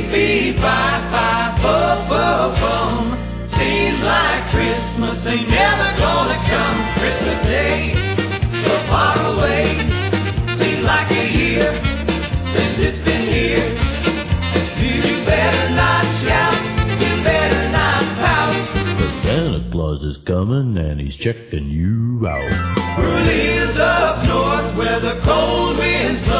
beep, bye, bye, bum, bum, bum. Seems like Christmas ain't never gonna come. Christmas Day, so far away. Seems like a year since it's been here. You better not shout, you better not pout. The Santa Claus is coming and he's checking you out. Who lives up north where the cold winds blow?